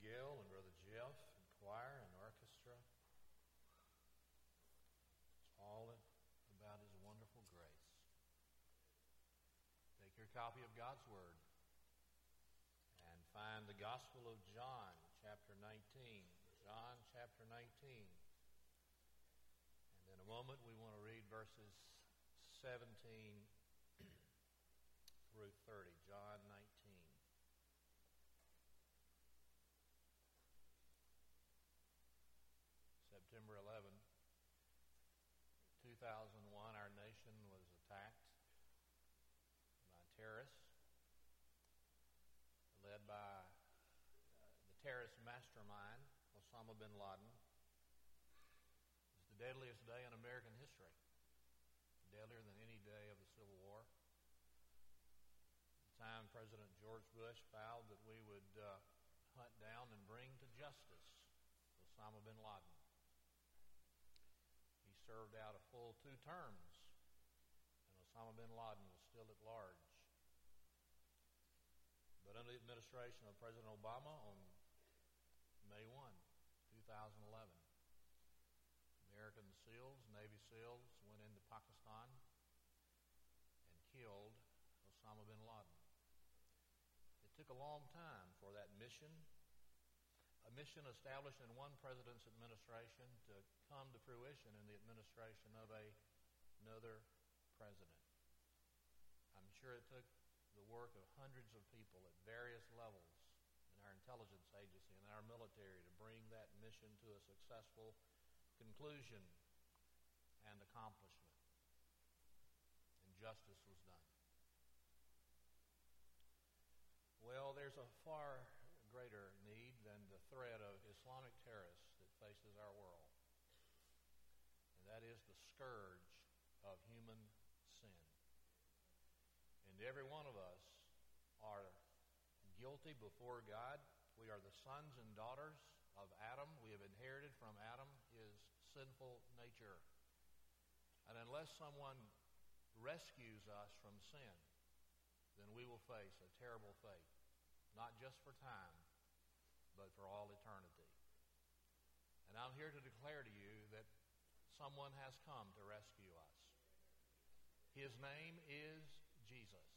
Gail and Brother Jeff and choir and orchestra. It's all about His wonderful grace. Take your copy of God's Word and find the Gospel of John, chapter 19. John, chapter 19. And in a moment we want to read verses 17 through 30. John 19. September 11, 2001, our nation was attacked by terrorists led by the terrorist mastermind, Osama bin Laden. It was the deadliest day in American history, deadlier than any day of the Civil War. At the time, President George Bush vowed that we would hunt down and bring to justice Osama bin Laden. Served out a full 2 terms, and Osama bin Laden was still at large. But under the administration of President Obama on May 1, 2011, American SEALs, Navy SEALs went into Pakistan and killed Osama bin Laden. It took a long time for that mission, a mission established in one president's administration, to come to fruition in the administration of another president. I'm sure it took the work of hundreds of people at various levels in our intelligence agency and our military to bring that mission to a successful conclusion and accomplishment. And justice was done. Well, there's a far greater need than the threat of Islamic terrorists that faces our world. And that is the scourge of human sin. And every one of us are guilty before God. We are the sons and daughters of Adam. We have inherited from Adam his sinful nature. And unless someone rescues us from sin, then we will face a terrible fate, not just for time, but for all eternity. And I'm here to declare to you that someone has come to rescue us. His name is Jesus.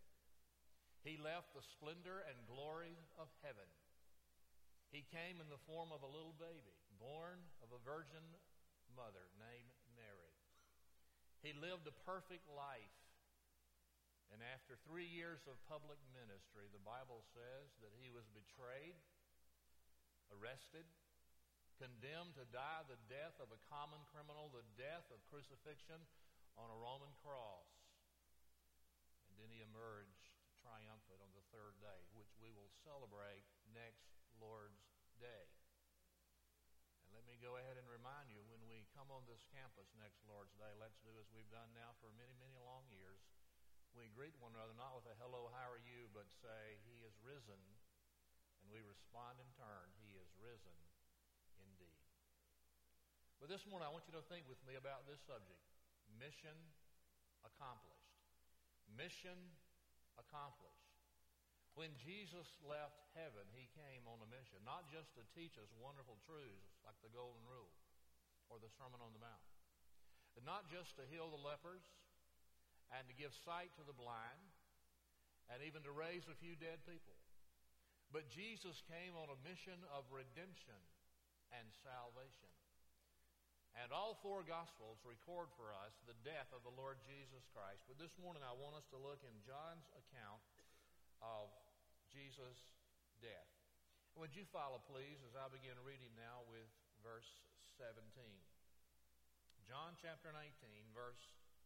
He left the splendor and glory of heaven. He came in the form of a little baby, born of a virgin mother named Mary. He lived a perfect life. And after 3 years of public ministry, the Bible says that he was betrayed, arrested, condemned to die the death of a common criminal, the death of crucifixion on a Roman cross. And then he emerged triumphant on the 3rd day, which we will celebrate next Lord's Day. And let me go ahead and remind you, when we come on this campus next Lord's Day, let's do as we've done now for many, many long years. We greet one another not with a hello, how are you, but say, He is risen. And we respond in turn, He is risen indeed. But this morning I want you to think with me about this subject. Mission accomplished. Mission accomplished. When Jesus left heaven, He came on a mission, not just to teach us wonderful truths like the Golden Rule or the Sermon on the Mount, and not just to heal the lepers and to give sight to the blind and even to raise a few dead people. But Jesus came on a mission of redemption and salvation. And all 4 Gospels record for us the death of the Lord Jesus Christ. But this morning I want us to look in John's account of Jesus' death. Would you follow, please, as I begin reading now with verse 17. John chapter 19, verse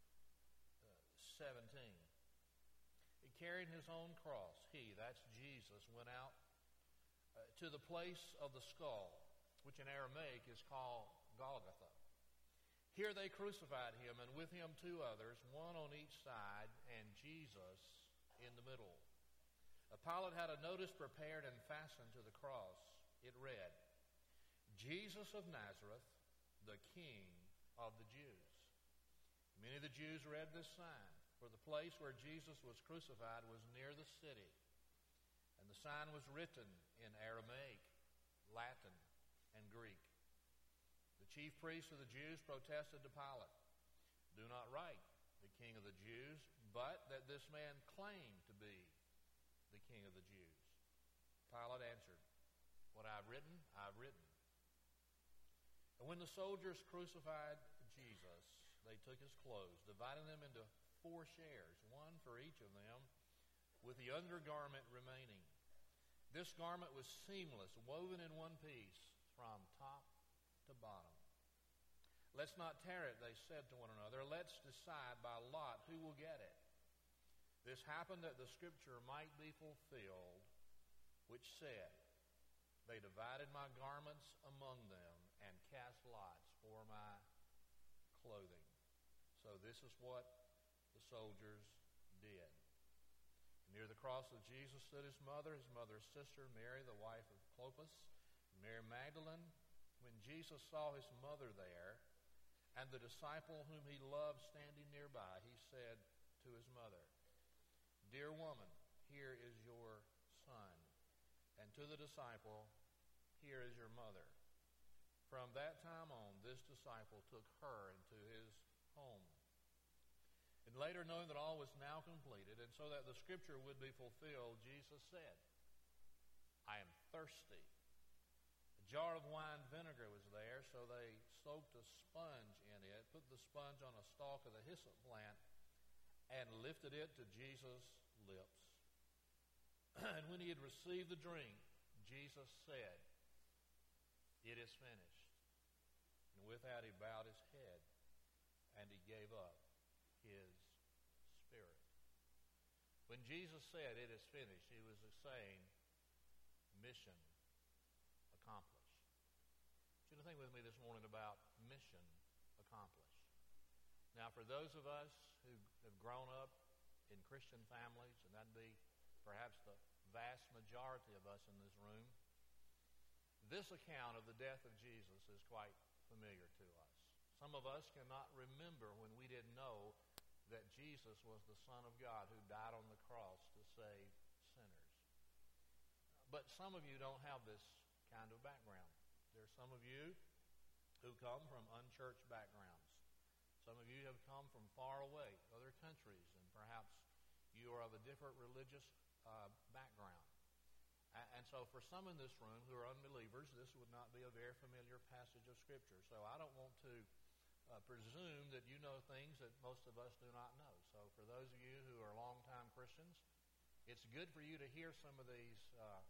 17. He carried his own cross. He, that's Jesus, went out to the place of the skull, which in Aramaic is called Golgotha. Here they crucified him, and with him 2 others, one on each side, and Jesus in the middle. Pilate had a notice prepared and fastened to the cross. It read, Jesus of Nazareth, the King of the Jews. Many of the Jews read this sign, for the place where Jesus was crucified was near the city. And the sign was written in Aramaic, Latin, and Greek. The chief priests of the Jews protested to Pilate, "Do not write, the King of the Jews, but that this man claimed to be the King of the Jews." Pilate answered, "What I've written, I've written." And when the soldiers crucified Jesus, they took his clothes, dividing them into 4 shares, one for each of them, with the undergarment remaining. This garment was seamless, woven in one piece from top to bottom. "Let's not tear it," they said to one another. "Let's decide by lot who will get it." This happened that the scripture might be fulfilled, which said, "They divided my garments among them and cast lots for my clothing." So this is what the soldiers did. Near the cross of Jesus stood his mother's sister, Mary, the wife of Clopas, and Mary Magdalene. When Jesus saw his mother there, and the disciple whom he loved standing nearby, he said to his mother, "Dear woman, here is your son." And to the disciple, "Here is your mother." From that time on, this disciple took her into his home. And later, knowing that all was now completed, and so that the scripture would be fulfilled, Jesus said, "I am thirsty." A jar of wine vinegar was there, so they soaked a sponge in it, put the sponge on a stalk of the hyssop plant, and lifted it to Jesus' lips. And when he had received the drink, Jesus said, "It is finished." And with that he bowed his head, and he gave up his spirit. When Jesus said, "It is finished," he was saying, mission accomplished. I want you to think with me this morning about mission accomplished. Now, for those of us who have grown up in Christian families, and that'd be perhaps the vast majority of us in this room, this account of the death of Jesus is quite familiar to us. Some of us cannot remember when we didn't know that Jesus was the Son of God who died on the cross to save sinners. But some of you don't have this kind of background. There are some of you who come from unchurched backgrounds. Some of you have come from far away, other countries, and perhaps you are of a different religious background. And so for some in this room who are unbelievers, this would not be a very familiar passage of Scripture. So I don't want to presume that you know things that most of us do not know. So for those of you who are longtime Christians, it's good for you to hear some of these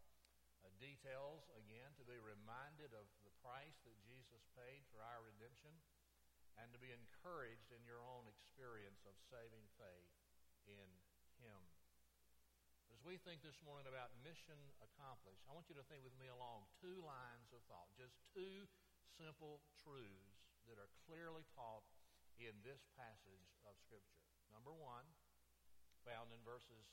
details again, to be reminded of the price that Jesus paid for our redemption, and to be encouraged in your own experience of saving faith in Him. As we think this morning about mission accomplished, I want you to think with me along 2 lines of thought, just 2 simple truths that are clearly taught in this passage of Scripture. Number 1, found in verses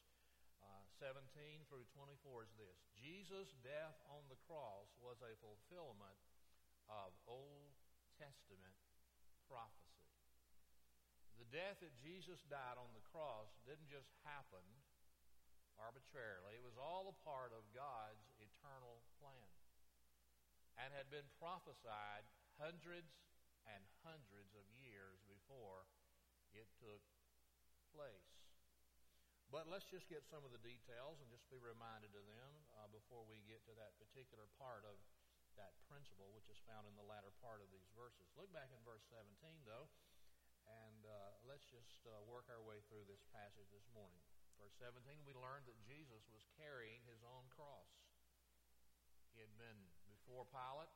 17 through 24 is this: Jesus' death on the cross was a fulfillment of Old Testament prophecy. The death that Jesus died on the cross didn't just happen arbitrarily. It was all a part of God's eternal plan and had been prophesied hundreds and hundreds of years before it took place. But let's just get some of the details and just be reminded of them before we get to that particular part of that principle, which is found in the latter part of these verses. Look back in verse 17, though, and let's just work our way through this passage this morning. Verse 17, we learned that Jesus was carrying his own cross. He had been before Pilate.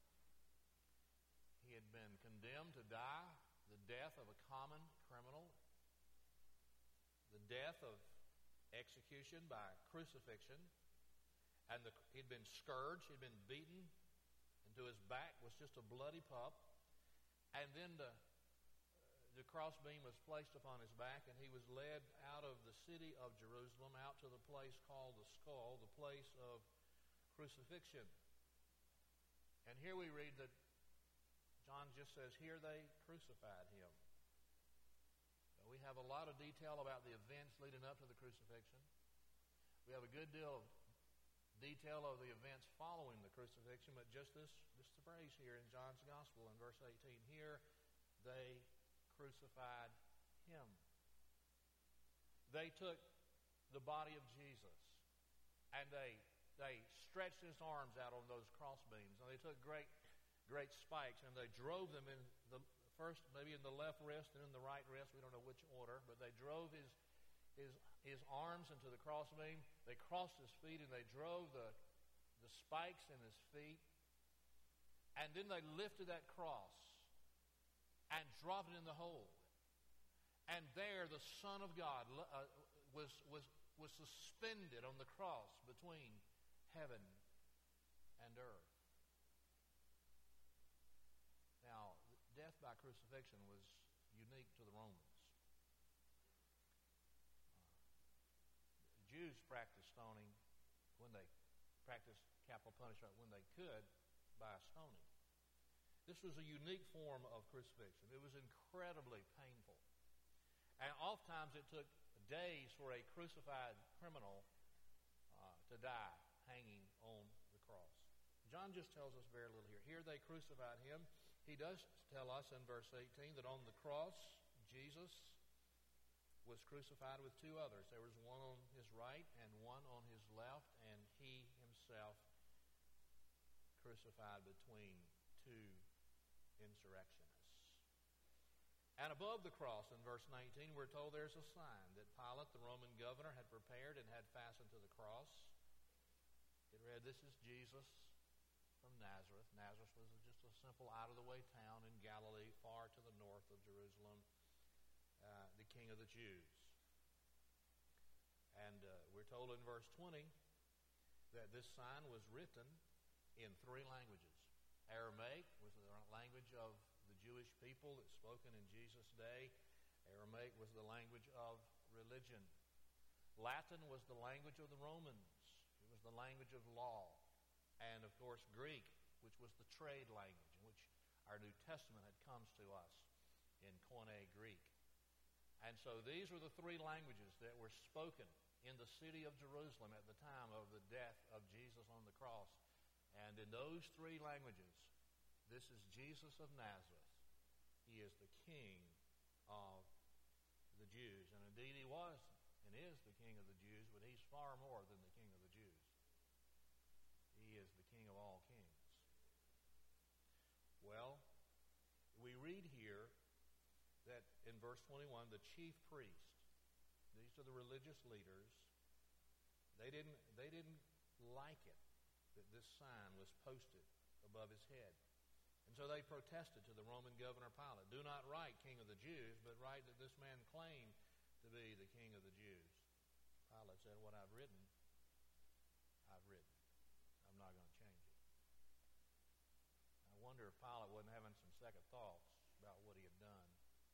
He had been condemned to die the death of a common criminal, the death of execution by crucifixion, and he'd been scourged, he'd been beaten, and to his back was just a bloody pup, and then the crossbeam was placed upon his back, and he was led out of the city of Jerusalem out to the place called the Skull, the place of crucifixion. And here we read that John just says, here they crucified him. We have a lot of detail about the events leading up to the crucifixion. We have a good deal of detail of the events following the crucifixion, but just this phrase here in John's Gospel in verse 18. Here they crucified him. They took the body of Jesus and they stretched his arms out on those crossbeams, and they took great spikes, and they drove them in the first, maybe in the left wrist and in the right wrist. We don't know which order, but they drove his arms into the crossbeam. They crossed his feet, and they drove the spikes in his feet. And then they lifted that cross and dropped it in the hole. And there the Son of God was suspended on the cross between heaven and earth. Now, death by crucifixion was unique to the Romans. Jews practiced stoning when they practiced capital punishment when they could by stoning. This was a unique form of crucifixion. It was incredibly painful. And oftentimes it took days for a crucified criminal to die hanging on the cross. John just tells us very little here. Here they crucified him. He does tell us in verse 18 that on the cross, Jesus was crucified with two others. There was one on his right and one on his left, and he himself crucified between two insurrectionists. And above the cross in verse 19, we're told there's a sign that Pilate, the Roman governor, had prepared and had fastened to the cross. It read, "This is Jesus from Nazareth." Nazareth was just a simple out-of-the-way town in Galilee, far to the north of Jerusalem, the King of the Jews. And we're told in verse 20 that this sign was written in three languages. Aramaic was the language of the Jewish people that's spoken in Jesus' day. Aramaic was the language of religion. Latin was the language of the Romans. It was the language of law. And, of course, Greek, which was the trade language, in which our New Testament had comes to us in Koine Greek. And so these were the three languages that were spoken in the city of Jerusalem at the time of the death of Jesus on the cross. And in those three languages, this is Jesus of Nazareth. He is the King of the Jews. And indeed he was and is the King of the Jews, but he's far more than the King of the Jews. He is the King of all kings. Well, we read here that in verse 21, the chief priest, these are the religious leaders, they didn't like it that this sign was posted above his head. And so they protested to the Roman governor Pilate, "Do not write King of the Jews, but write that this man claimed to be the King of the Jews." Pilate said, "What I've written, I've written. I'm not going to change it." I wonder if Pilate wasn't having some second thoughts about what he had done.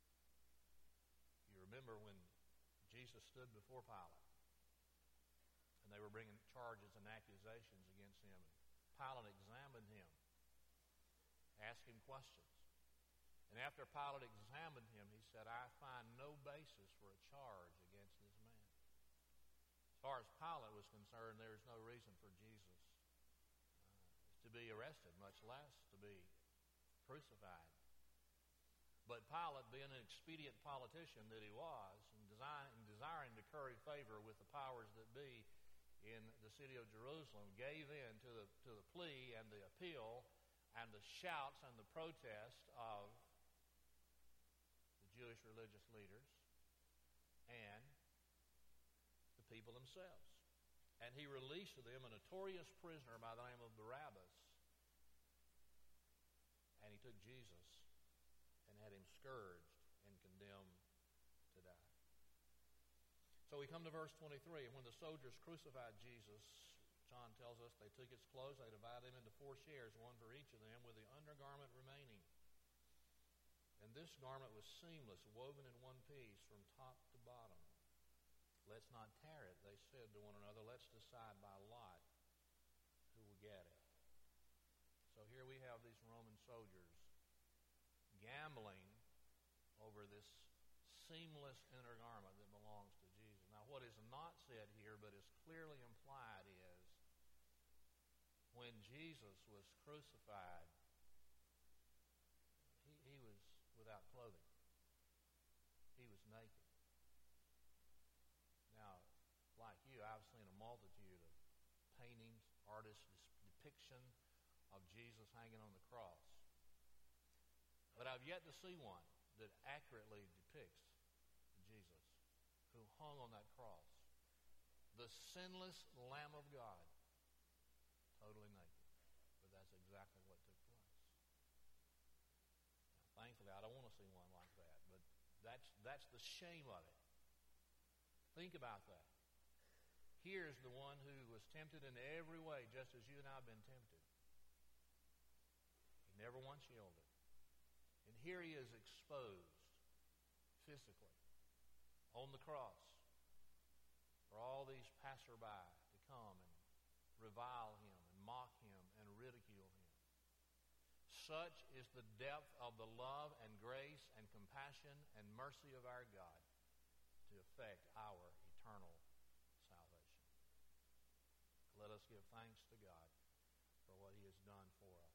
You remember when Jesus stood before Pilate, and they were bringing charges and accusations against him. Pilate examined him, asked him questions. And after Pilate examined him, he said, "I find no basis for a charge against this man." As far as Pilate was concerned, there was no reason for Jesus to be arrested, much less to be crucified. But Pilate, being an expedient politician that he was, and desiring to curry favor with the powers that be in the city of Jerusalem, gave in to the plea and the appeal and the shouts and the protest of the Jewish religious leaders and the people themselves. And he released to them a notorious prisoner by the name of Barabbas. And he took Jesus and had him scourged and condemned to die. So we come to verse 23. And when the soldiers crucified Jesus, John tells us they took his clothes, they divided them into 4 shares, one for each of them, with the undergarment remaining. And this garment was seamless, woven in one piece from top to bottom. "Let's not tear it," they said to one another. "Let's decide by lot who will get it." So here we have these Roman soldiers gambling over this seamless undergarment that belongs to Jesus. Now, what is not said here but is clearly implied is when Jesus was crucified, he was without clothing. He was naked. Now, like you, I've seen a multitude of paintings, artists' depiction of Jesus hanging on the cross. But I've yet to see one that accurately depicts Jesus who hung on that cross. The sinless Lamb of God, totally naked. But that's exactly what took place. Now, thankfully, I don't want to see one like that, but that's the shame of it. Think about that. Here's the one who was tempted in every way, just as you and I have been tempted. He never once yielded. And here he is exposed physically on the cross for all these passerby to come and revile him and mock him and ridicule him. Such is the depth of the love and grace and compassion and mercy of our God to effect our eternal salvation. Let us give thanks to God for what he has done for us.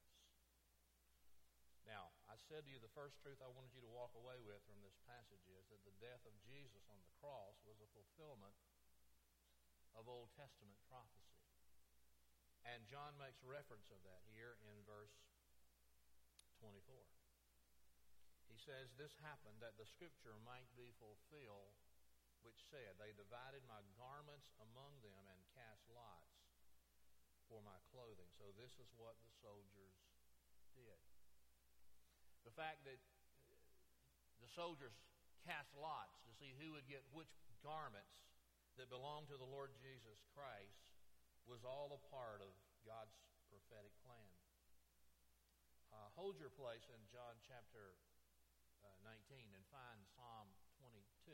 Now, I said to you the first truth I wanted you to walk away with from this passage is that the death of Jesus on the cross was a fulfillment of Old Testament prophecy. And John makes reference of that here in verse 24. He says, "This happened that the scripture might be fulfilled, which said, They divided my garments among them and cast lots for my clothing." So this is what the soldiers did. The fact that the soldiers cast lots to see who would get which garments that belonged to the Lord Jesus Christ was all a part of God's prophetic plan. Hold your place in John chapter 19 and find Psalm 22.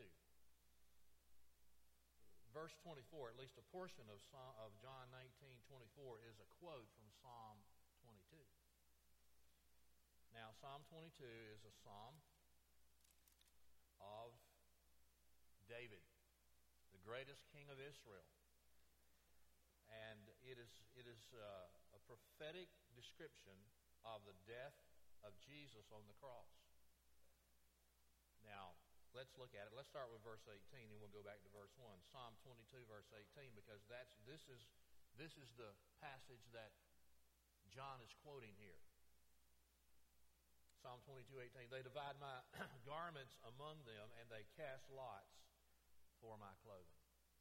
Verse 24, at least a portion of John 19:24 is a quote from Psalm 22. Now, Psalm 22 is a psalm of David, the greatest king of Israel. And it is a prophetic description of the death of Jesus on the cross. Now, let's look at it. Let's start with verse 18, and we'll go back to verse 1. Psalm 22, verse 18, because this is the passage that John is quoting here. Psalm 22:18, "They divide my garments among them, and they cast lots for my clothing."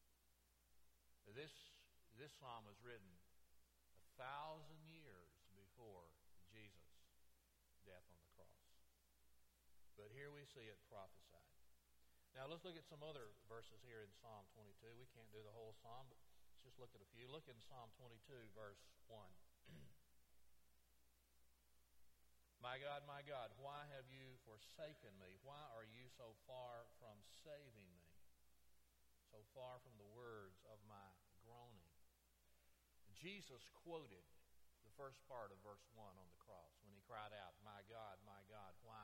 This psalm was written 1,000 years before Jesus' death on the cross. But here we see it prophesied. Now let's look at some other verses here in Psalm 22. We can't do the whole psalm, but let's just look at a few. Look in Psalm 22, verse 1. My God, why have you forsaken me? Why are you so far from saving me? So far from the words of my groaning. Jesus quoted the first part of verse 1 on the cross when he cried out, my God, why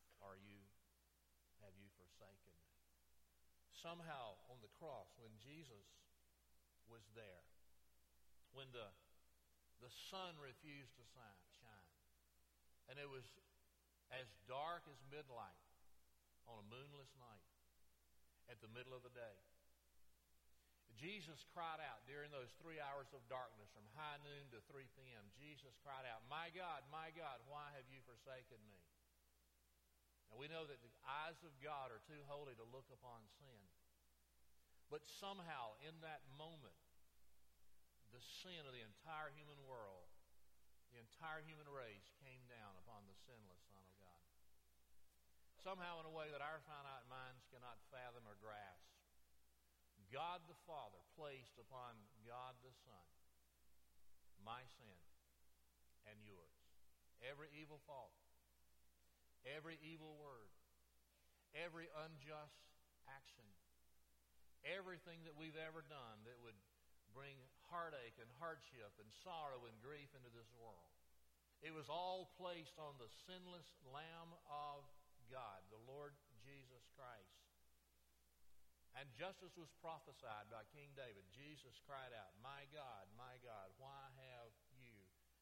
have you forsaken me? Somehow on the cross, when Jesus was there, when the sun refused to shine, and it was as dark as midnight on a moonless night at the middle of the day, Jesus cried out during those 3 hours of darkness from high noon to 3 p.m. Jesus cried out, my God, why have you forsaken me? Now we know that the eyes of God are too holy to look upon sin. But somehow in that moment, the sin of the entire human world, the entire human race came down upon the sinless Son of God. Somehow in a way that our finite minds cannot fathom or grasp, God the Father placed upon God the Son my sin and yours. Every evil thought, every evil word, every unjust action, everything that we've ever done that would bring heartache and hardship and sorrow and grief into this world. It was all placed on the sinless Lamb of God, the Lord Jesus Christ. And just as was prophesied by King David, Jesus cried out, my God, why have you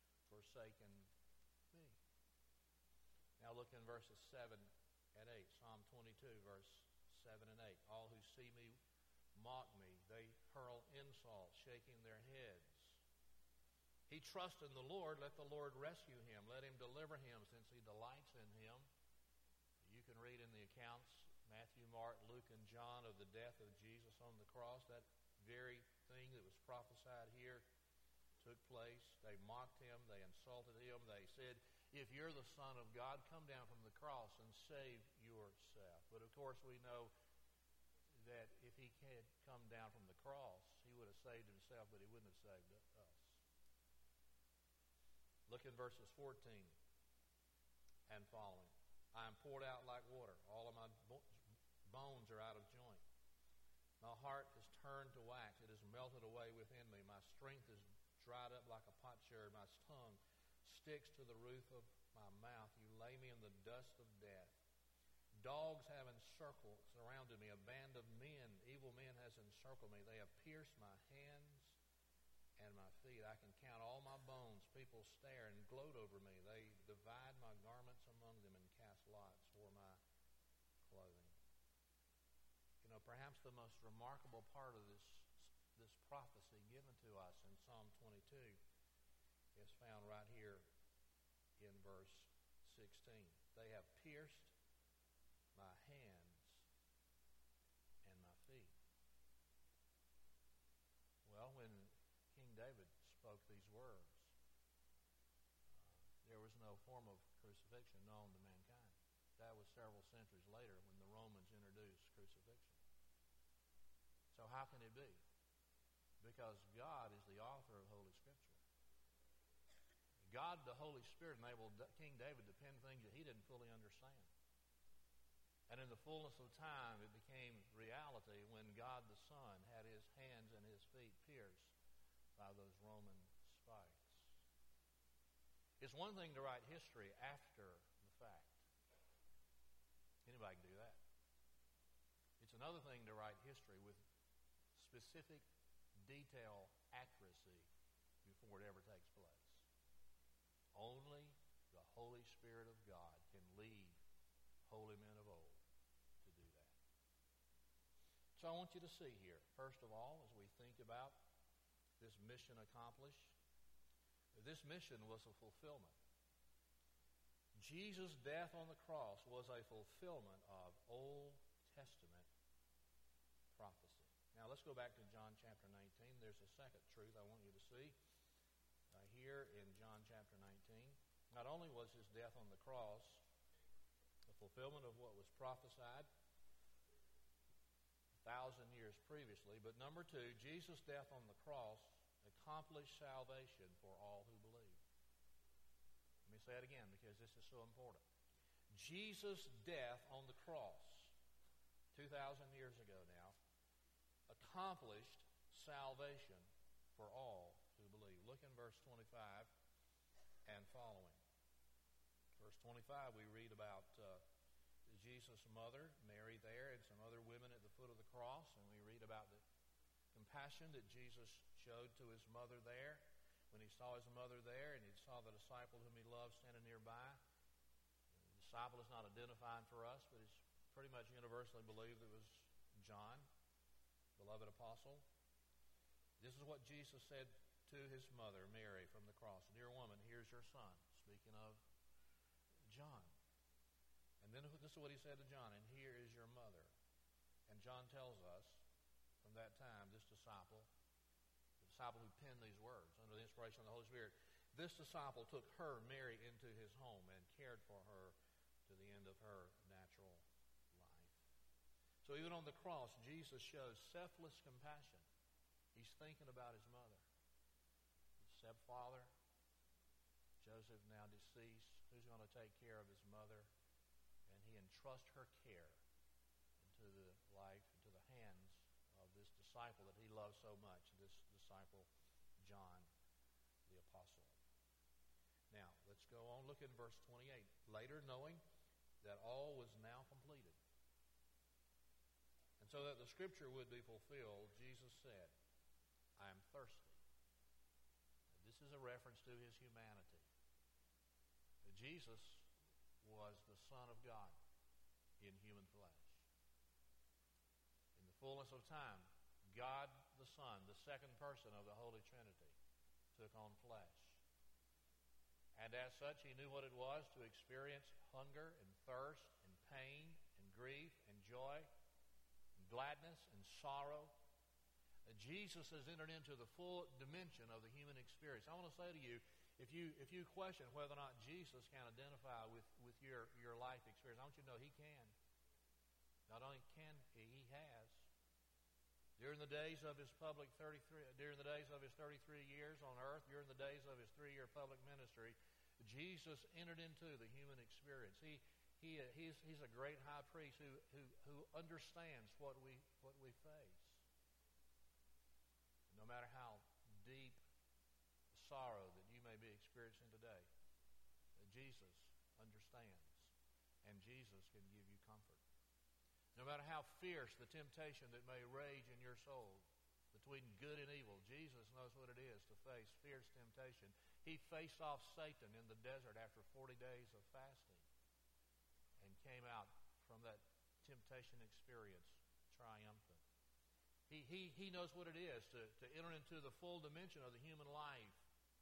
forsaken me. Now look in verses 7 and 8. Psalm 22, verse 7 and 8. All who see me mock me. They hurl insults, shaking their heads. He trusts in the Lord. Let the Lord rescue him. Let him deliver him, since he delights in him. You can read in the accounts, Matthew, Mark, Luke, and John, of the death of Jesus on the cross. That very thing that was prophesied here took place. They mocked him. They insulted him. They said, if you're the Son of God, come down from the cross and save yourself. But of course we know that if he had come down from the cross, he would have saved himself, but he wouldn't have saved us. Look in verses 14 and following. I am poured out like water. All of my bones are out of joint. My heart is turned to wax. It is melted away within me. My strength is dried up like a potsherd. My tongue sticks to the roof of my mouth. You lay me in the dust of death. Dogs have surrounded me. A band of men, evil men, has encircled me. They have pierced my hands and my feet. I can count all my bones. People stare and gloat over me. They divide my garments among them and cast lots for my clothing. You know, perhaps the most remarkable part of this prophecy given to us in Psalm 22 is found right here in verse 16. They have pierced my hands and my feet. Well, when King David spoke these words, there was no form of crucifixion known to mankind. That was several centuries later when the Romans introduced crucifixion. So how can it be? Because God is the author of Holy Scripture. God, the Holy Spirit, enabled King David to pen things that he didn't fully understand. And in the fullness of time, it became reality when God the Son had his hands and his feet pierced by those Roman spikes. It's one thing to write history after the fact. Anybody can do that. It's another thing to write history with specific detail accuracy before it ever takes place. Only the Holy Spirit of God can lead holy men of old to do that. So I want you to see here, first of all, as we think about this mission accomplished, this mission was a fulfillment. Jesus' death on the cross was a fulfillment of Old Testament prophecy. Now let's go back to John chapter 19. There's a second truth I want you to see here in John chapter 19. Not only was his death on the cross a fulfillment of what was prophesied 1,000 years previously, but number two, Jesus' death on the cross accomplished salvation for all who believe. Let me say it again because this is so important. Jesus' death on the cross 2,000 years ago now accomplished salvation for all who believe. Look in verse 25 and following. Verse 25, we read about Jesus' mother, Mary, there, and some other women at the foot of the cross, and we read about the compassion that Jesus showed to his mother there when he saw his mother there and he saw the disciple whom he loved standing nearby. The disciple is not identifying for us, but it's pretty much universally believed it was John, beloved apostle. This is what Jesus said to his mother, Mary, from the cross. Dear woman, here's your son. Speaking of John. And then this is what he said to John, and here is your mother. And John tells us from that time, this disciple, the disciple who penned these words under the inspiration of the Holy Spirit, this disciple took her, Mary, into his home and cared for her to the end of her natural life. So even on the cross, Jesus shows selfless compassion. He's thinking about his mother. His stepfather, Joseph, now deceased. Who's going to take care of his mother? And he entrusts her care into the life, into the hands of this disciple that he loved so much, this disciple, John the Apostle. Now, let's go on. Look in verse 28. Later, knowing that all was now completed, and so that the scripture would be fulfilled, Jesus said, I am thirsty. Now, this is a reference to his humanity. Jesus was the Son of God in human flesh. In the fullness of time, God the Son, the second person of the Holy Trinity, took on flesh. And as such, he knew what it was to experience hunger and thirst and pain and grief and joy and gladness and sorrow. Jesus has entered into the full dimension of the human experience. I want to say to you, if you question whether or not Jesus can identify with your life experience, I want you to know he can. Not only can he has. During the days of his 33 years on earth, during the days of his 3-year public ministry, Jesus entered into the human experience. He's a great high priest who understands what we face. No matter how deep the sorrow that you may be experiencing today, Jesus understands, and Jesus can give you comfort. No matter how fierce the temptation that may rage in your soul between good and evil, Jesus knows what it is to face fierce temptation. He faced off Satan in the desert after 40 days of fasting and came out from that temptation experience triumphant. He knows what it is to enter into the full dimension of the human life.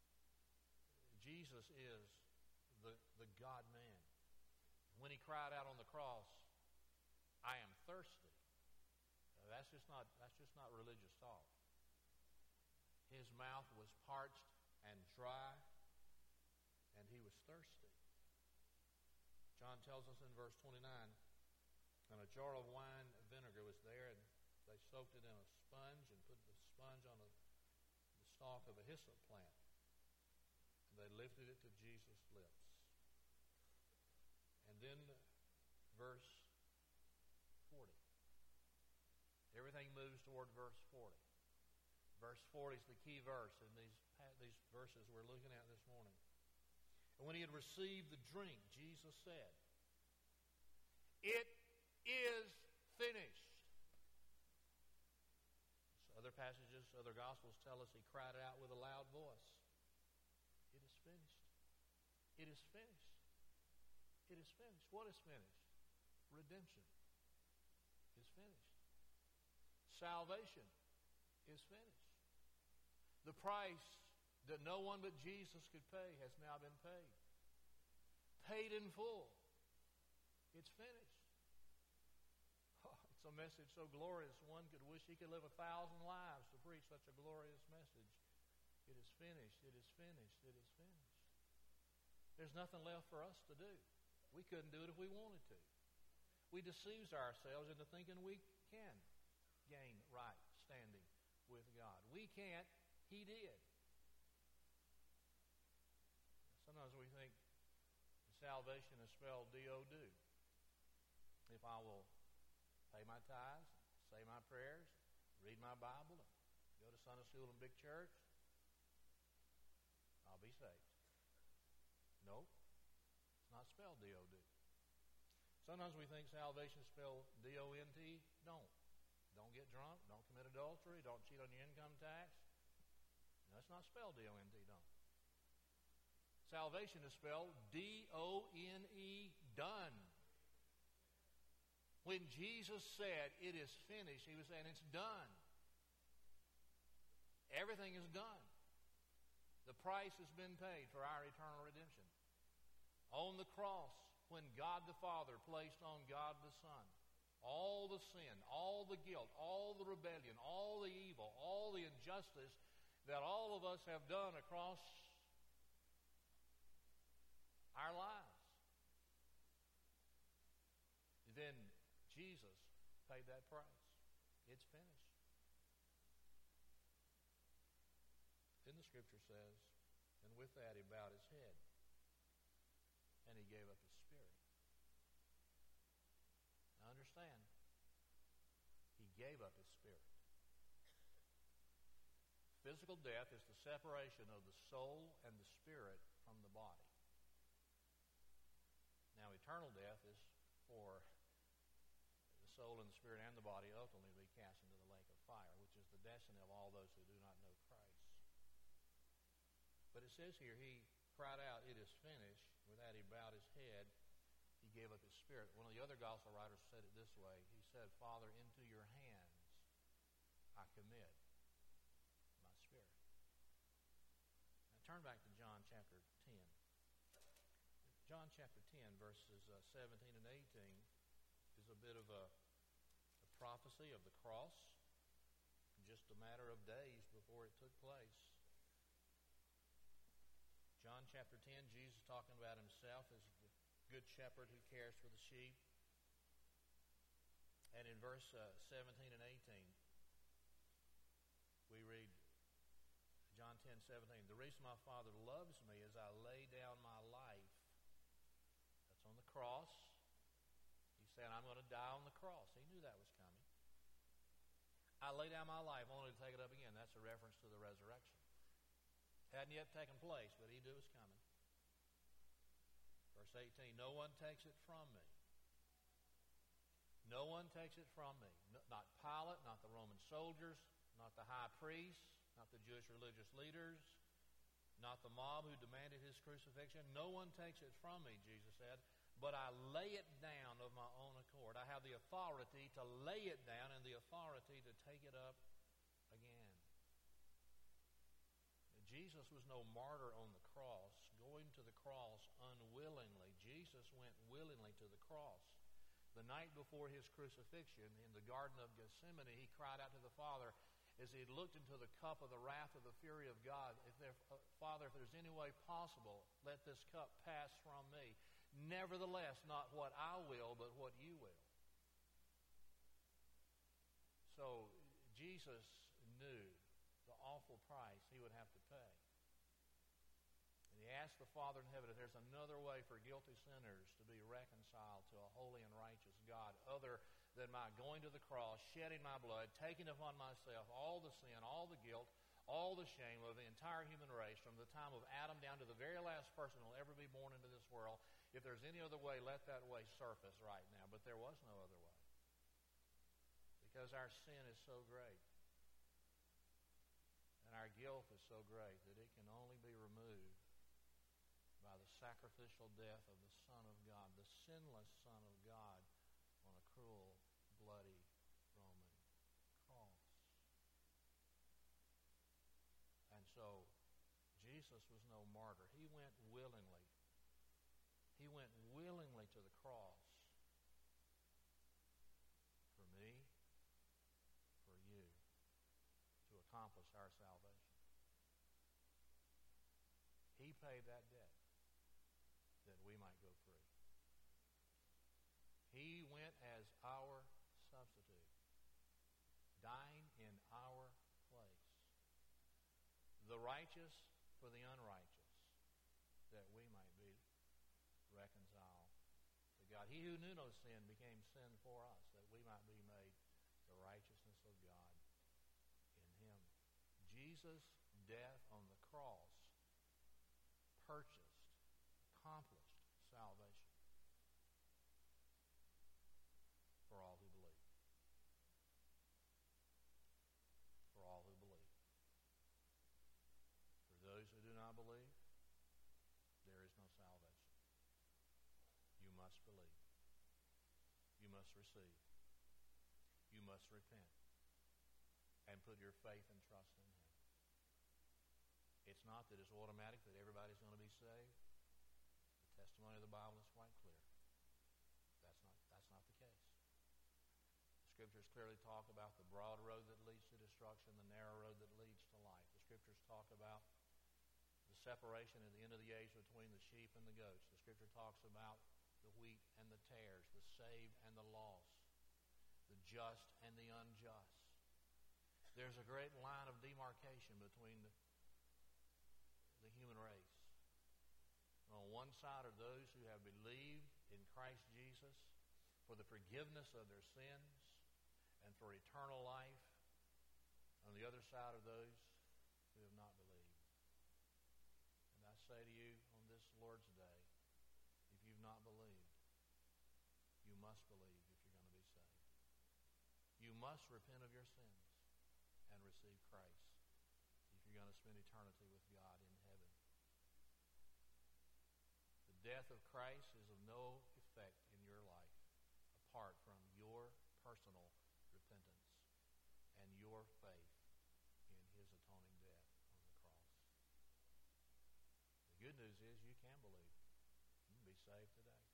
Jesus is the God-man. When he cried out on the cross, I am thirsty. That's just not religious talk. His mouth was parched and dry, and he was thirsty. John tells us in verse 29, and a jar of wine vinegar was there, and they soaked it in a sponge and put the sponge on the stalk of a hyssop plant. And they lifted it to Jesus' lips. And then verse 40. Everything moves toward verse 40. Verse 40 is the key verse in these verses we're looking at this morning. And when he had received the drink, Jesus said, "It is finished." So other passages, other Gospels tell us he cried out with a loud voice, "It is finished. It is finished. It is finished." What is finished? Redemption is finished. Salvation is finished. The price that no one but Jesus could pay has now been paid. Paid in full. It's finished. Oh, it's a message so glorious one could wish he could live 1,000 lives to preach such a glorious message. It is finished. It is finished. It is finished. There's nothing left for us to do. We couldn't do it if we wanted to. We deceive ourselves into thinking we can gain right standing with God. We can't. He did. Sometimes we think salvation is spelled D-O-do. If I will pay my tithes, say my prayers, read my Bible, and go to Sunday school and big church, I'll be saved. Nope. It's not spelled D-O-do. Sometimes we think salvation is spelled D-O-N-T. Don't get drunk. Don't commit adultery. Don't cheat on your income tax. No, it's not spelled D-O-N-T, don't. Salvation is spelled D-O-N-E, done. When Jesus said, "It is finished," he was saying, it's done. Everything is done. The price has been paid for our eternal redemption. On the cross, when God the Father placed on God the Son all the sin, all the guilt, all the rebellion, all the evil, all the injustice that all of us have done across our lives, then Jesus paid that price. It's finished. Then the Scripture says, and with that he bowed his head and he gave up his spirit. Now understand, he gave up his spirit. Physical death is the separation of the soul and the spirit from the body. Now eternal death is for the soul and the spirit and the body ultimately be cast into the lake of fire, which is the destiny of all those who do not know Christ. But it says here, he cried out, "It is finished," With that, he bowed his head. He gave up his spirit. One of the other gospel writers said it this way. He said, Father, into your hands I commit my spirit. Now turn back to John chapter 10. John chapter 10, verses 17 and 18 is a bit of a prophecy of the cross, just a matter of days before it took place. John chapter 10, Jesus talking about himself as the good shepherd who cares for the sheep. And in verse 17 and 18, we read John 10:17. The reason my Father loves me is I lay down my life. That's on the cross. He said, I'm going to die on the cross. He knew that was coming. I lay down my life only to take it up again. That's a reference to the resurrection. Hadn't yet taken place, but he knew it was coming. Verse 18, no one takes it from me. No one takes it from me. Not Pilate, not the Roman soldiers, not the high priest, not the Jewish religious leaders, not the mob who demanded his crucifixion. No one takes it from me, Jesus said, but I lay it down of my own accord. I have the authority to lay it down and the authority to take it up again. Jesus was no martyr on the cross, going to the cross unwillingly. Jesus went willingly to the cross. The night before his crucifixion in the Garden of Gethsemane, he cried out to the Father as he looked into the cup of the wrath of the fury of God, Father, if there's any way possible, let this cup pass from me. Nevertheless, not what I will, but what you will. So Jesus knew the awful price he would have to pay. And he asked the Father in heaven if there's another way for guilty sinners to be reconciled to a holy and righteous God other than my going to the cross, shedding my blood, taking upon myself all the sin, all the guilt, all the shame of the entire human race from the time of Adam down to the very last person who will ever be born into this world. If there's any other way, let that way surface right now. But there was no other way. Because our sin is so great. And our guilt is so great that it can only be removed by the sacrificial death of the Son of God, the sinless Son of God, on a cruel, bloody Roman cross. And so, Jesus was no martyr. He went willingly. He went willingly to the cross for me, for you, to accomplish our salvation. He paid that debt that we might go free. He went as our substitute, dying in our place. The righteous for the unrighteous, that we might be reconciled to God. He who knew no sin became sin for us, that we might be made the righteousness of God in him. Jesus' death on the cross purchased, accomplished salvation for all who believe. For all who believe. For those who do not believe, there is no salvation. You must believe. You must receive. You must repent and put your faith and trust in him. It's not that it's automatic that everybody's going to be saved. The testimony of the Bible is quite clear. That's not the case. The Scriptures clearly talk about the broad road that leads to destruction, the narrow road that leads to life. The Scriptures talk about the separation at the end of the age between the sheep and the goats. The Scripture talks about the wheat and the tares, the saved and the lost, the just and the unjust. There's a great line of demarcation between the human race. On one side are those who have believed in Christ Jesus for the forgiveness of their sins and for eternal life. On the other side are those who have not believed. And I say to you on this Lord's Day, if you've not believed, you must believe if you're going to be saved. You must repent of your sins and receive Christ if you're going to spend eternity with God in heaven. The death of Christ is of no effect in your life apart from your personal repentance and your faith in His atoning death on the cross. The good news is you can believe. You can be saved today.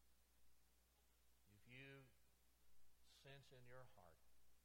If you sense in your heart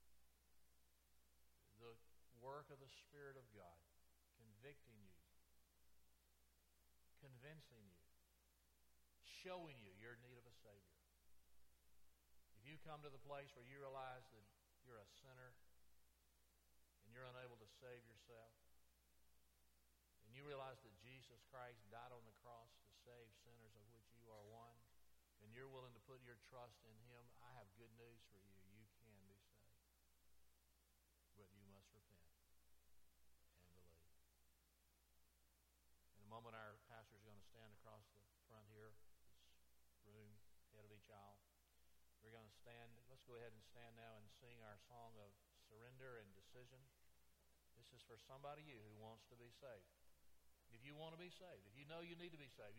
the work of the Spirit of God convicting you, convincing you, showing you your need of a Savior. If you come to the place where you realize that you're a sinner and you're unable to save yourself, and you realize that Jesus Christ died on the cross to save sinners, of which you are one, and you're willing to put your trust in Him, I have good news for you. You can be saved. But you must repent and believe. In a moment, our pastor is going to stand across the front here, this room, head of each aisle. We're going to stand. Let's go ahead and stand now and sing our song of surrender and decision. This is for somebody who wants to be saved. If you want to be saved, if you know you need to be saved,